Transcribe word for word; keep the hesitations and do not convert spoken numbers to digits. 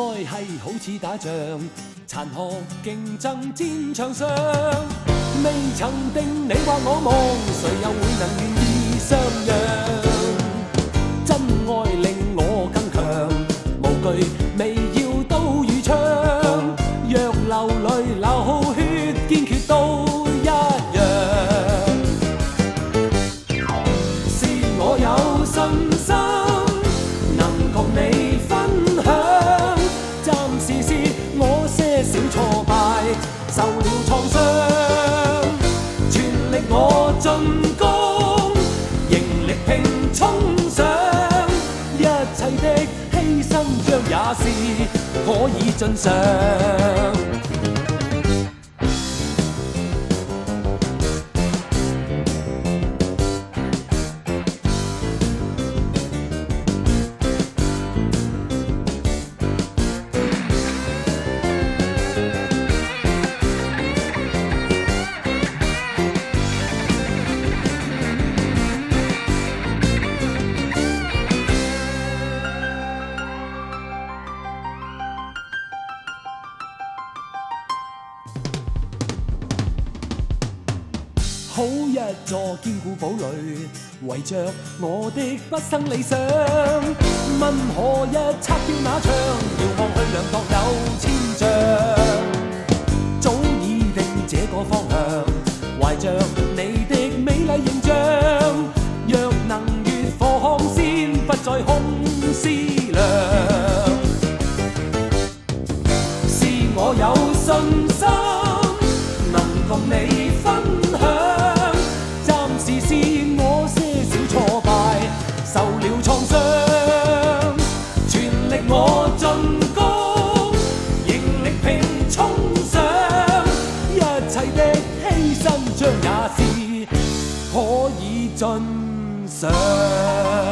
愛係好似打仗，殘酷競爭戰場上，未曾定你或我夢，誰又會能願意相讓？真愛令我更強，無懼未要刀與槍，若流淚流血，堅決都一樣。是我有信心，能同你分享。暫時是我些小挫敗，受了創傷，全力我進攻，仍力拼衝上。一切的犧牲將也是可以盡償。好一座堅固堡壘，圍着我的畢生理想。問何日拆掉那牆，遙望去量度有千丈。早已定這個方向，懷着你的美麗形象。若能越過紅線，不再空思量。是我有信心，能同你分享。是我些小挫敗，受了創傷，全力我進攻，仍力拼衝上。一切的犧牲將也是可以盡償。